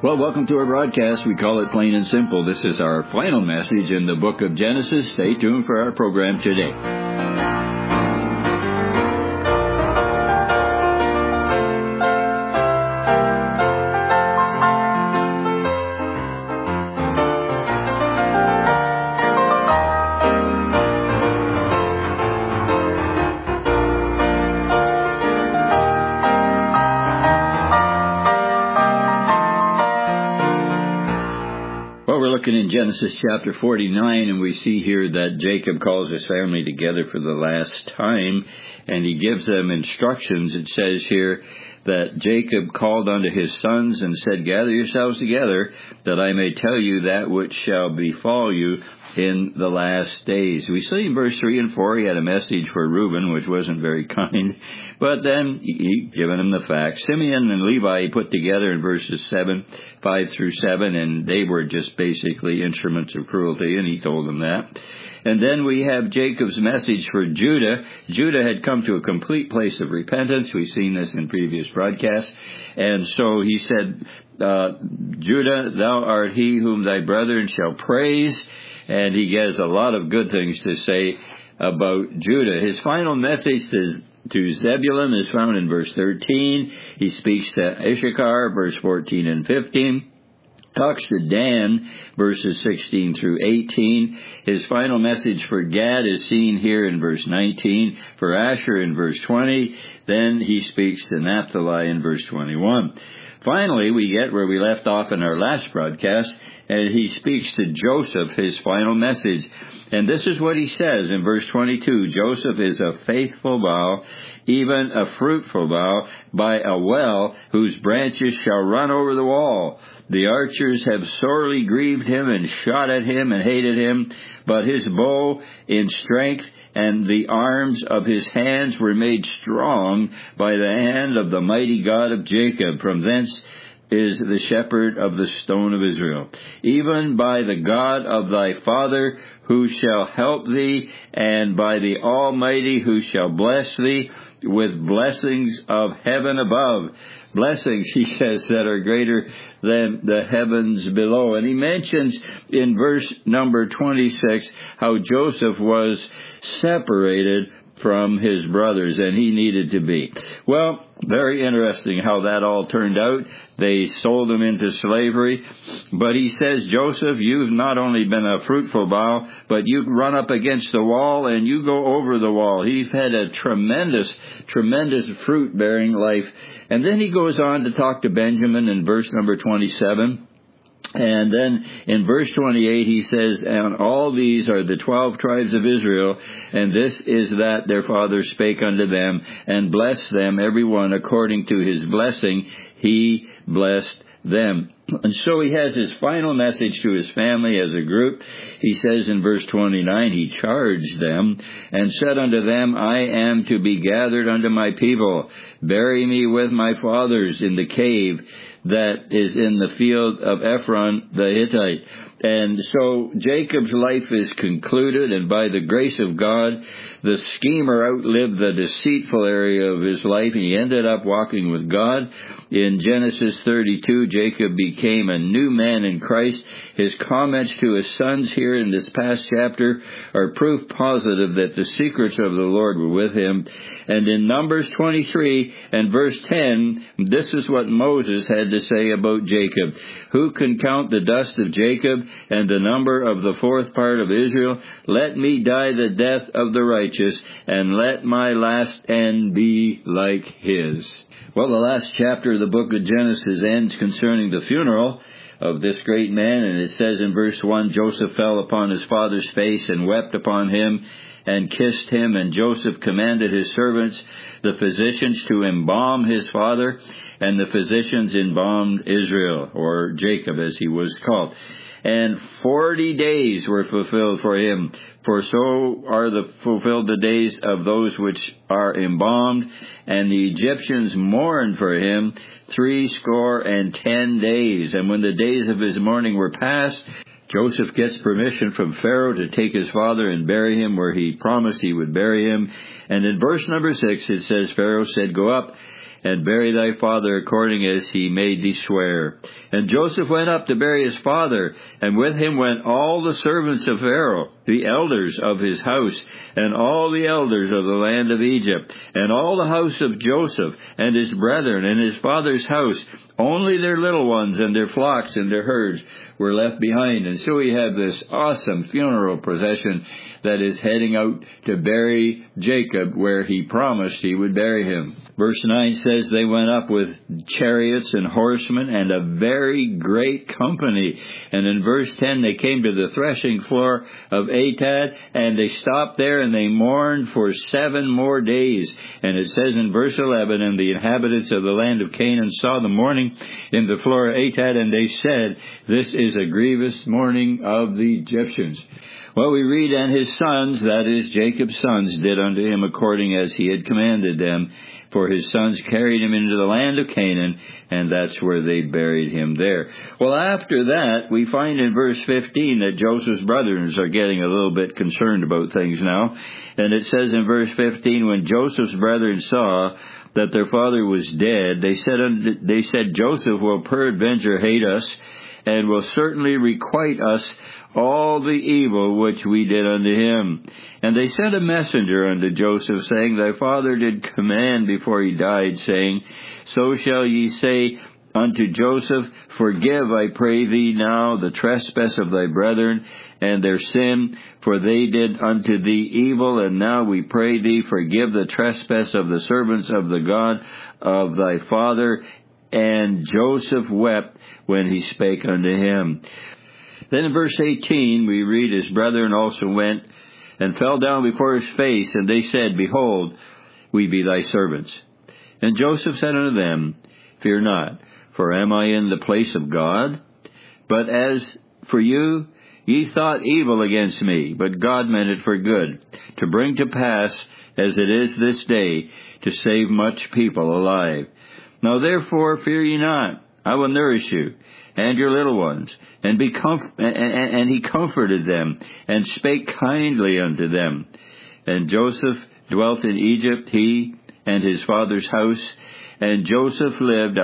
Well, welcome to our broadcast. We call it Plain and Simple. This is our final message in the book of Genesis. Stay tuned for our program today. Looking in Genesis chapter 49, and we see here that Jacob calls his family together for the last time, and he gives them instructions. It says here that Jacob called unto his sons and said, Gather yourselves together, that I may tell you that which shall befall you in the last days. We see in verse 3 and 4 he had a message for Reuben, which wasn't very kind, but then he given him the facts. Simeon and Levi he put together in verses 5 through 7, and they were just basically instruments of cruelty, and he told them that. And then we have Jacob's message for Judah. Judah had come to a complete place of repentance. We've seen this in previous broadcasts. And so he said, Judah, thou art he whom thy brethren shall praise. And he has a lot of good things to say about Judah. His final message to Zebulun is found in verse 13. He speaks to Issachar, verse 14 and 15. Talks to Dan, verses 16 through 18. His final message for Gad is seen here in verse 19. For Asher in verse 20. Then he speaks to Naphtali in verse 21. Finally, we get where we left off in our last broadcast, and he speaks to Joseph, his final message. And this is what he says in verse 22. Joseph is a faithful bough, even a fruitful bough, by a well whose branches shall run over the wall. The archers have sorely grieved him and shot at him and hated him, but his bow in strength and the arms of his hands were made strong by the hand of the mighty God of Jacob. From thence is the shepherd of the stone of Israel, even by the God of thy father, who shall help thee, and by the Almighty, who shall bless thee with blessings of heaven above. Blessings, he says, that are greater than the heavens below. And he mentions in verse number 26 how Joseph was separated from his brothers, and he needed to be. Well, very interesting how that all turned out. They sold him into slavery. But he says, Joseph, you've not only been a fruitful bough, but you run up against the wall and you go over the wall. He's had a tremendous fruit-bearing life. And then he goes on to talk to Benjamin in verse number 27. And then in verse 28 he says, and all these are the 12 tribes of Israel, and this is that their father spake unto them, and blessed them every one according to his blessing, he blessed them. And so he has his final message to his family as a group. He says in verse 29, he charged them and said unto them, I am to be gathered unto my people. Bury me with my fathers in the cave that is in the field of Ephron the Hittite. And so Jacob's life is concluded, and by the grace of God, the schemer outlived the deceitful area of his life. He ended up walking with God. In Genesis 32, Jacob became a new man in Christ. His comments to his sons here in this past chapter are proof positive that the secrets of the Lord were with him. And in Numbers 23 and verse 10, this is what Moses had to say about Jacob. Who can count the dust of Jacob and the number of the fourth part of Israel? Let me die the death of the righteous, and let my last end be like his. Well, the last chapter of the book of Genesis ends concerning the funeral of this great man, and it says in verse 1, Joseph fell upon his father's face and wept upon him and kissed him, and Joseph commanded his servants, the physicians, to embalm his father, and the physicians embalmed Israel, or Jacob as he was called. And 40 days were fulfilled for him, for so are fulfilled the days of those which are embalmed. And the Egyptians mourned for him 70 days. And when the days of his mourning were past, Joseph gets permission from Pharaoh to take his father and bury him where he promised he would bury him. And in verse number 6 it says, Pharaoh said, Go up and bury thy father according as he made thee swear. And Joseph went up to bury his father, and with him went all the servants of Pharaoh, the elders of his house, and all the elders of the land of Egypt, and all the house of Joseph, and his brethren, and his father's house. Only their little ones and their flocks and their herds were left behind. And so we have this awesome funeral procession that is heading out to bury Jacob where he promised he would bury him. Verse 9 says they went up with chariots and horsemen and a very great company. And in verse 10 they came to the threshing floor of Atad, and they stopped there and they mourned for 7 more days. And it says in verse 11, and the inhabitants of the land of Canaan saw the mourning in the floor of Atad, and they said, this is a grievous mourning of the Egyptians. Well, we read, and his sons, that is Jacob's sons, did unto him according as he had commanded them. For his sons carried him into the land of Canaan, and that's where they buried him there. Well, after that, we find in verse 15 that Joseph's brothers are getting a little bit concerned about things now. And it says in verse 15, when Joseph's brethren saw that their father was dead, they said, Joseph will peradventure hate us, and will certainly requite us all the evil which we did unto him. And they sent a messenger unto Joseph, saying, thy father did command before he died, saying, so shall ye say unto Joseph, forgive, I pray thee now, the trespass of thy brethren, and their sin, for they did unto thee evil, and now we pray thee, forgive the trespass of the servants of the God of thy father. And Joseph wept when he spake unto him. Then in verse 18 we read, his brethren also went and fell down before his face, and they said, behold, we be thy servants. And Joseph said unto them, fear not, for am I in the place of God? But as for you, ye thought evil against me, but God meant it for good, to bring to pass, as it is this day, to save much people alive. Now therefore fear ye not, I will nourish you, and your little ones. And he comforted them, and spake kindly unto them. And Joseph dwelt in Egypt, he and his father's house, and Joseph lived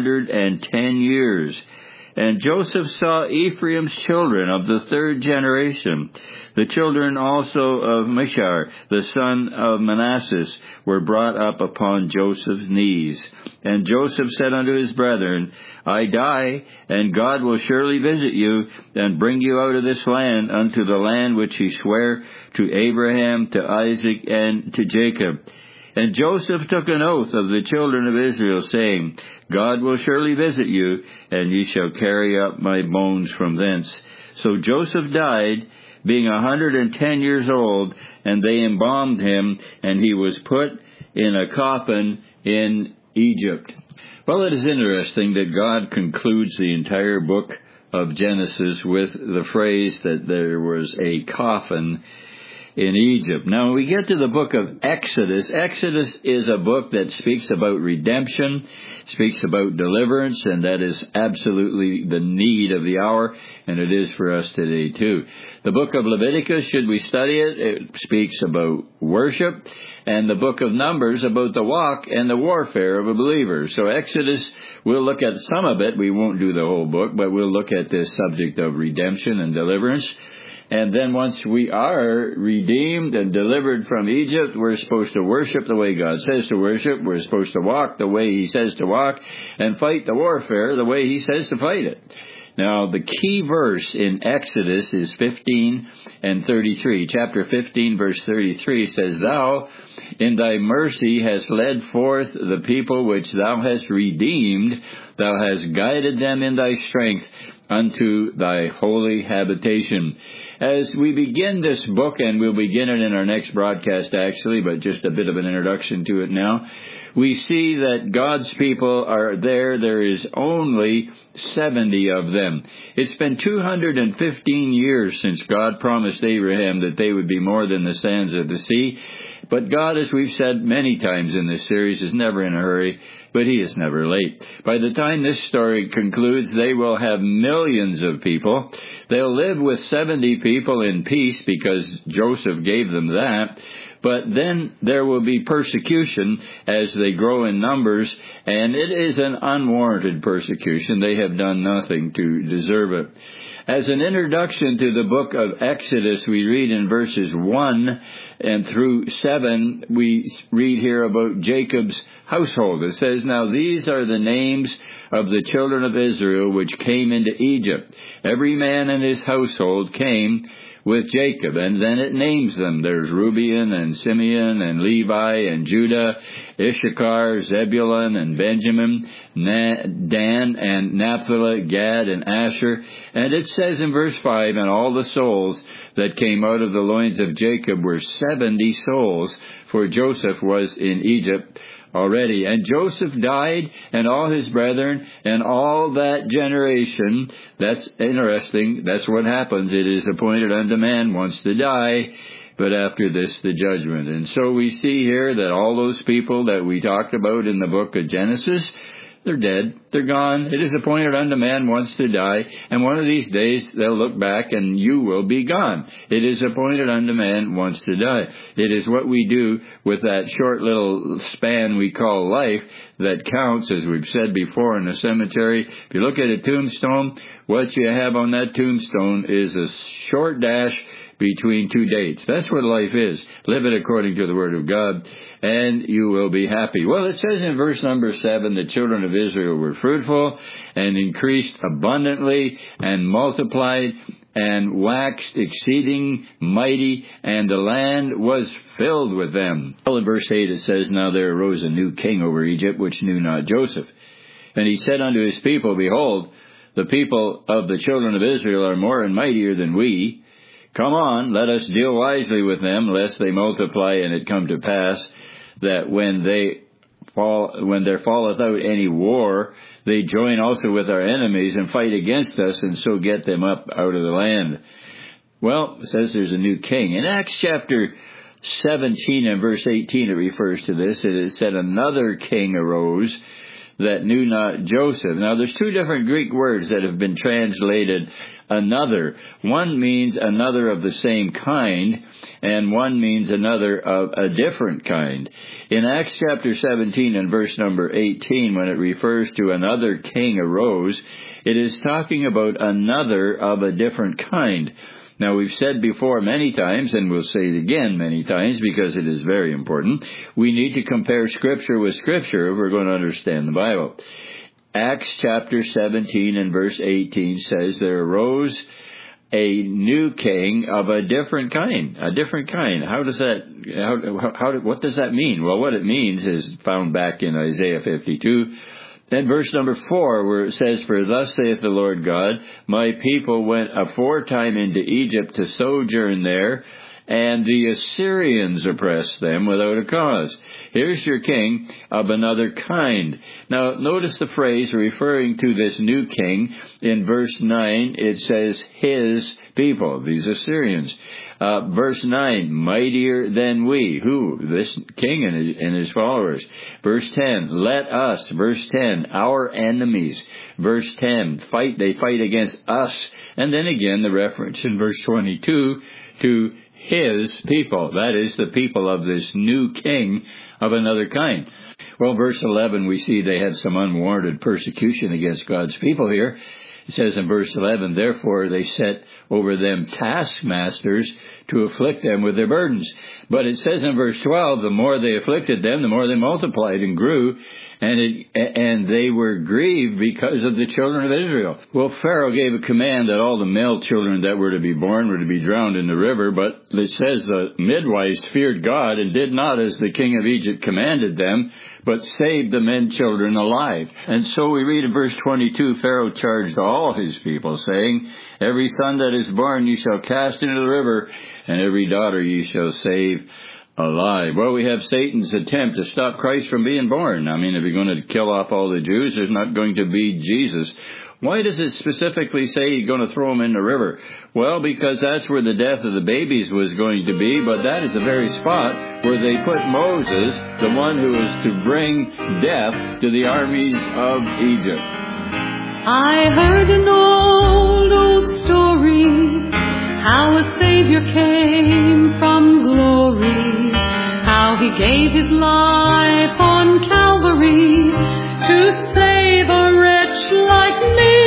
110 years. And Joseph saw Ephraim's children of the 3rd generation. The children also of Mishar, the son of Manasseh, were brought up upon Joseph's knees. And Joseph said unto his brethren, I die, and God will surely visit you, and bring you out of this land unto the land which he sware to Abraham, to Isaac, and to Jacob. And Joseph took an oath of the children of Israel, saying, God will surely visit you, and ye shall carry up my bones from thence. So Joseph died, being 110 years old, and they embalmed him, and he was put in a coffin in Egypt. Well, it is interesting that God concludes the entire book of Genesis with the phrase that there was a coffin in Egypt. Now, when we get to the book of Exodus, Exodus is a book that speaks about redemption, speaks about deliverance, and that is absolutely the need of the hour, and it is for us today too. The book of Leviticus, should we study it, it speaks about worship, and the book of Numbers about the walk and the warfare of a believer. So Exodus, we'll look at some of it. We won't do the whole book, but we'll look at this subject of redemption and deliverance. And then once we are redeemed and delivered from Egypt, we're supposed to worship the way God says to worship. We're supposed to walk the way he says to walk, and fight the warfare the way he says to fight it. Now, the key verse in Exodus is 15 and 33. Chapter 15, verse 33 says, Thou in thy mercy hast led forth the people which thou hast redeemed. Thou hast guided them in thy strength unto thy holy habitation. As we begin this book, and we'll begin it in our next broadcast actually, but just a bit of an introduction to it now, we see that God's people are there. There is only 70 of them. It's been 215 years since God promised Abraham that they would be more than the sands of the sea. But God, as we've said many times in this series, is never in a hurry, but he is never late. By the time this story concludes, they will have millions of people. They'll live with 70 people in peace because Joseph gave them that. But then there will be persecution as they grow in numbers, and it is an unwarranted persecution. They have done nothing to deserve it. As an introduction to the book of Exodus, we read in verses 1 and through 7, we read here about Jacob's household. It says, "Now these are the names of the children of Israel which came into Egypt. Every man in his household came with Jacob," and then it names them. There's Reuben and Simeon and Levi and Judah, Issachar, Zebulun and Benjamin, Dan and Naphtali, Gad and Asher. And it says in verse 5, "And all the souls that came out of the loins of Jacob were 70 souls, for Joseph was in Egypt already. And Joseph died, and all his brethren, and all that generation." That's interesting. That's what happens. It is appointed unto man once to die, but after this the judgment. And so we see here that all those people that we talked about in the book of Genesis, they're dead. They're gone. It is appointed unto man once to die. And one of these days they'll look back and you will be gone. It is appointed unto man once to die. It is what we do with that short little span we call life that counts, as we've said before, in the cemetery. If you look at a tombstone, what you have on that tombstone is a short dash between two dates. That's what life is. Live it according to the Word of God, and you will be happy. Well, it says in verse number 7, "The children of Israel were fruitful and increased abundantly and multiplied and waxed exceeding mighty, and the land was filled with them." Well, in verse 8 it says, "Now there arose a new king over Egypt, which knew not Joseph. And he said unto his people, Behold, the people of the children of Israel are more and mightier than we. Come on, let us deal wisely with them, lest they multiply, and it come to pass that when there falleth out any war, they join also with our enemies and fight against us, and so get them up out of the land." Well, it says there's a new king. In Acts chapter 17 and verse 18, it refers to this. It said, "Another king arose that knew not Joseph." Now, there's two different Greek words that have been translated another. One means another of the same kind, and one means another of a different kind. In Acts chapter 17 and verse number 18, when it refers to another king arose, it is talking about another of a different kind. Now, we've said before many times, and we'll say it again many times because it is very important, we need to compare Scripture with Scripture if we're going to understand the Bible. Acts chapter 17 and verse 18 says, "There arose a new king of a different kind." A different kind. What does that mean? Well, what it means is found back in Isaiah 52. Then verse number 4, where it says, "For thus saith the Lord God, my people went aforetime into Egypt to sojourn there, and the Assyrians oppressed them without a cause. Here's your king of another kind." Now, notice the phrase referring to this new king. In verse 9, it says, "his people," these Assyrians. Verse 9, "mightier than we." Who? This king and his followers. Verse 10, "let us." Verse 10, "our enemies." Verse 10, they fight against us. And then again, the reference in verse 22 to his people. That is the people of this new king of another kind. Well, verse 11, we see they had some unwarranted persecution against God's people here. It says in verse 11, "Therefore they set over them taskmasters to afflict them with their burdens." But it says in verse 12, the more they afflicted them, the more they multiplied and grew, and they were grieved because of the children of Israel. Well, Pharaoh gave a command that all the male children that were to be born were to be drowned in the river, but it says the midwives feared God and did not as the king of Egypt commanded them, but saved the men children alive. And so we read in verse 22, Pharaoh charged all his people, saying, "Every son that is born ye shall cast into the river, and every daughter ye shall save alive." Well, we have Satan's attempt to stop Christ from being born. I mean, if you're going to kill off all the Jews, there's not going to be Jesus. Why does it specifically say you're going to throw them in the river? Well, because that's where the death of the babies was going to be, but that is the very spot where they put Moses, the one who is to bring death to the armies of Egypt. I heard an old story, how a Savior came from glory how he gave his life on Calvary to save a wretch like me.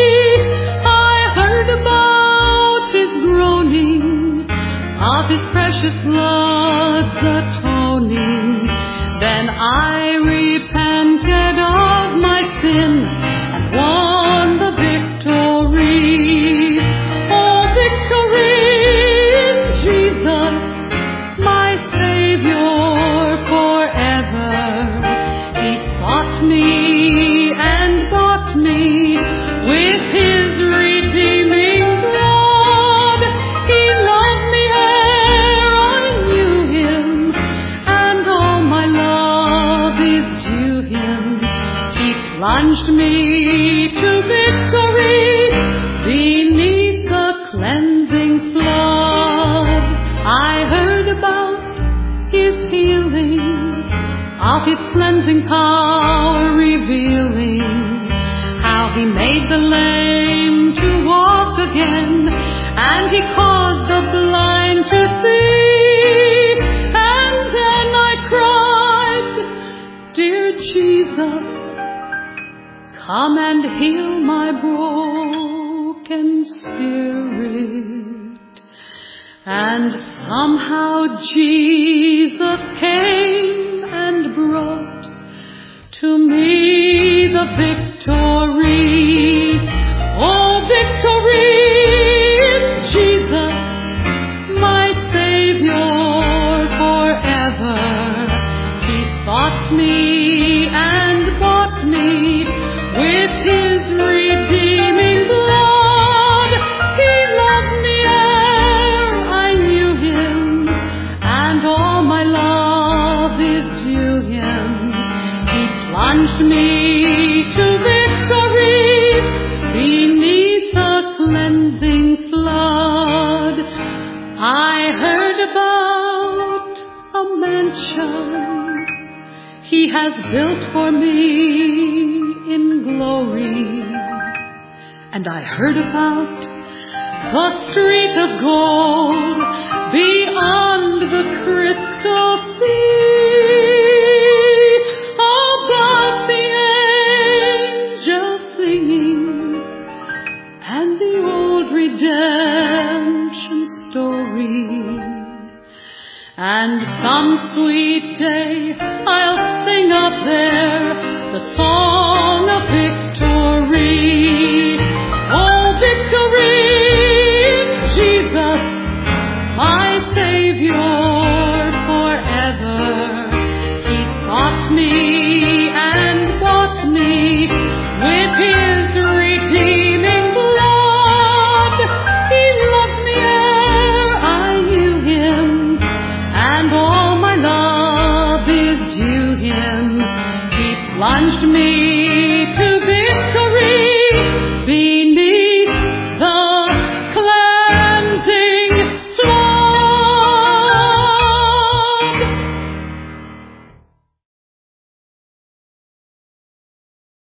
I heard about his groaning, of his precious blood's atoning. Then I repented of my sin and won the victory. Oh, victory in Jesus, my Savior forever. He sought me and bought me with his redeeming blood. He loved me ere I knew him, and all my love is due him. He plunged me to victory beneath the cleansing flood. I heard about his healing, of his cleansing power revealing, how he made the lame to walk again, and he caused the blind to see. And then I cried, dear Jesus, come and heal my broken spirit. And somehow Jesus came and brought to me the victory. Oh, victory in Jesus, my Savior forever. He sought me and bought me with his redeeming blood. He loved me ere I knew him, and all my love is due him. He plunged me to victory beneath the cleansing flood. I heard about a mansion he has built for me in glory, and I heard about the street of gold beyond the crystal sea, about the angels singing, and the old redemption story. And some sweet day I'll sing up there the song of victory. Oh, victory in Jesus, my Savior forever. He sought me and bought me with his redeeming blood. He loved me ere I knew him, and all my love is due him. He plunged me